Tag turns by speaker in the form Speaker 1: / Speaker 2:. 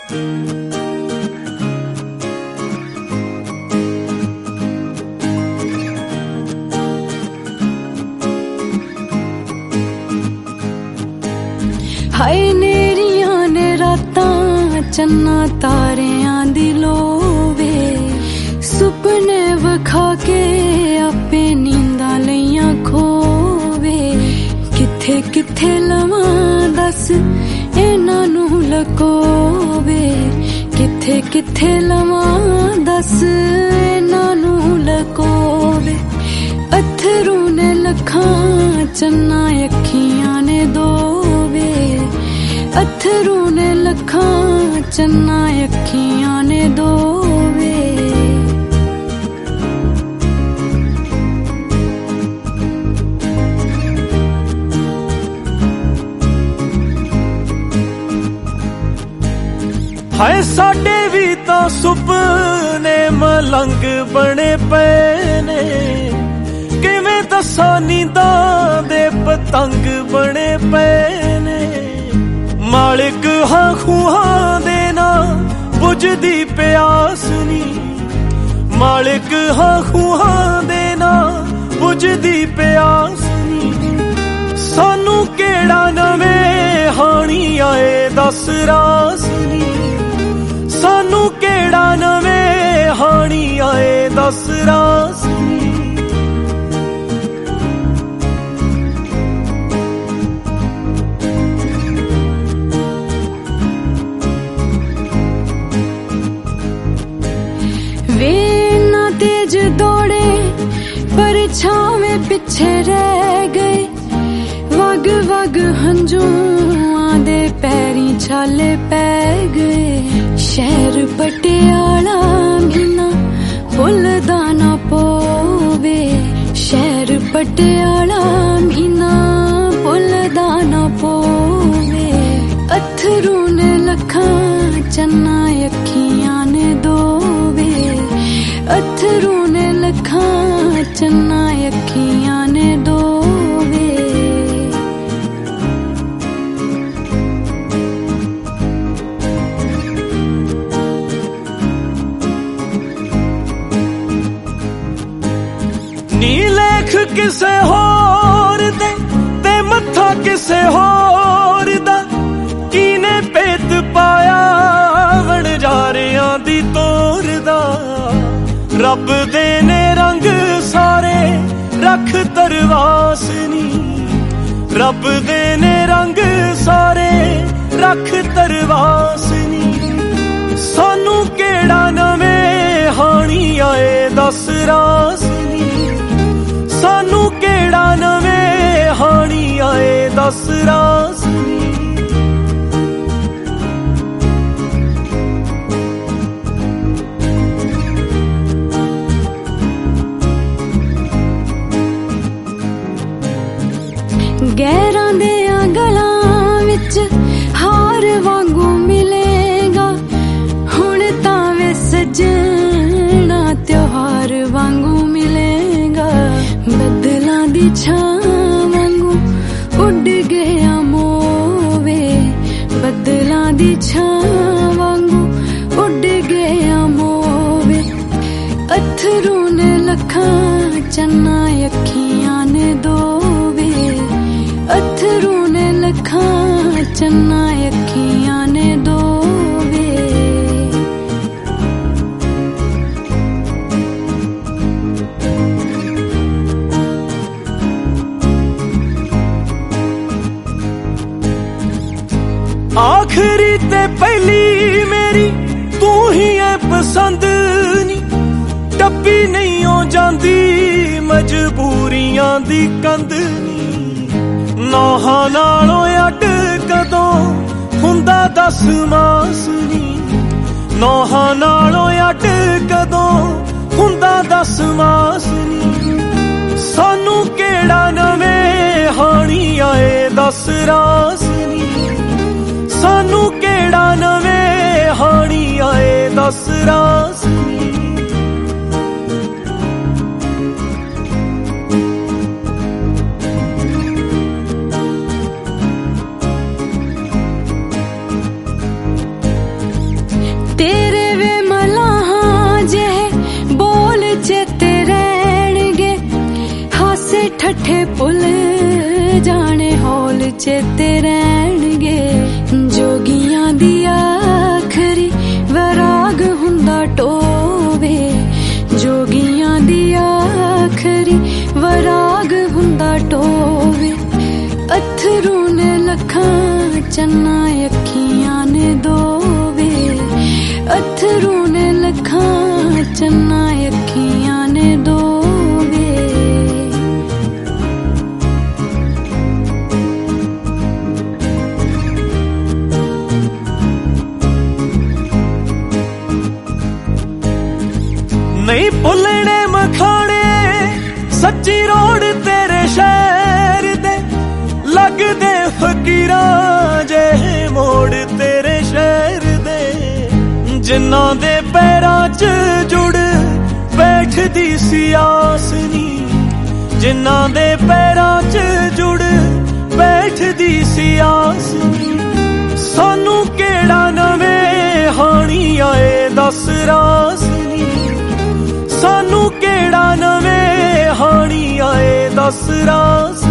Speaker 1: हाय नेरियां ने रातां चन्ना तारियां दी लोवे सुपने वखा के आपे नींदा लईयां खोवे किथे किथे लवां दस इन्हां नूं लकोवे किथे किथे लवां दस इन्हां नूं लकोवे अथरू ने लखां चन्ना अखियां ने दोवे अथरू ने लखां चन्ना अखियां ने दोवे
Speaker 2: हाय साडे भी तां सुपने मलंग बने पे ने किवें दसां नींदां दे पतंग बने पे ने मालिक हां खूहां दे ना बुझदी प्यास नी मालिक हां खूहां दे ना बुझदी प्यास नी सानू केड़ा नवें हानी आए दस रास नी सानू केड़ा नवें हानी आए दस रास नी
Speaker 1: वे ना तेज दौड़े पर छावे पीछे रह गए वग वग हंजुआं दे पैरी छाले पै गए शहर पटियाला मीना भुलदा ना पोवे शहर पटियाला मीना भुलदा ना पोवे अथरू ने लखां चन्ना अखियां ने दोवे अथरू ने लखां चन्ना अखियां ने दोवे
Speaker 2: नी लेख किसे होर दे ते मत्था किसे होर दा कीने पेत पाया वणजारियां दी तोर दा रब दे ने रंग सारे रख तरवास नी रब दे ने रंग सारे रख तरवास नी सानू केड़ा नवें हानी आए दस रास नी सानू केड़ा नवें हानी आए दस रास नी
Speaker 1: गैरां दे गलां विच हार वांगू मिलेगा हुण तां वे सजना त्योहार वांगू मिलेगा बदलां दी छां वांगू उड़ गया मोवे बदलां दी छां वांगू उड़ गया मोवे अथरू ने लखां चन्ना अखियां ने दोवे अथरू ने लखां चन्ना अखियां ने दोवे
Speaker 2: आखिरी ते पहली मेरी तू ही है पसंद नी टप्पी नहीं हो जांदी मजबूरियां दी कंध नी नौहां नालों अड कदों हुंदा दस मास नी नौहां नालों अड कदों हुंदा दस मास नी सानू केड़ा नवें हानी आए दस रास नी सानू केड़ा नवें हानी आए दस रास नी
Speaker 1: ਠੱਠੇ ਭੁੱਲ ਜਾਣੇ ਹੌਲ ਚੇਤੇ ਰਹਿਣਗੇ। ਜੋਗੀਆਂ ਦੀ ਆਖਰੀ ਵਰਾਗ ਹੁੰਦਾ ਟੋਵੇ, ਜੋਗੀਆਂ ਦੀ ਆਖਰੀ ਵਰਾਗ ਹੁੰਦਾ ਟੋਵੇ। ਅਥਰੂ ਨੇ ਲੱਖਾਂ ਚੰਨਾ ਅੱਖੀਆਂ ਨੇ ਦੋਵੇ, ਅਥਰੂ ਨੇ ਲੱਖਾਂ ਚੰਨਾ ਅੱਖੀਆਂ ਨੇ ਦੋਵੇ।
Speaker 2: ਨਹੀਂ ਭੁੱਲਣੇ ਮਖਾਣੇ ਸੱਚੀ ਰੋਡ ਤੇਰੇ ਸ਼ਹਿਰ ਦੇ, ਲੱਗਦੇ ਫਕੀਰਾਂ ਜੇ ਮੋੜ ਤੇਰੇ ਸ਼ਹਿਰ ਦੇ। ਜਿਨ੍ਹਾਂ ਦੇ ਪੈਰਾਂ 'ਚ ਜੁੜ ਬੈਠਦੀ ਸੀ ਆਸ ਨੀ, ਜਿਨ੍ਹਾਂ ਦੇ ਪੈਰਾਂ 'ਚ ਜੁੜ ਬੈਠਦੀ ਸੀ ਆਸ ਨੀ। ਸਾਨੂੰ ਕਿਹੜਾ ਨਵੇਂ ਹਾਣੀ ਆਏ ਦੱਸ ਰਾਸ ਨੀ, ਸਾਨੂੰ ਕਿਹੜਾ ਨਵੇਂ ਹਾਣੀ ਆਏ ਦੱਸ ਰਾਸ।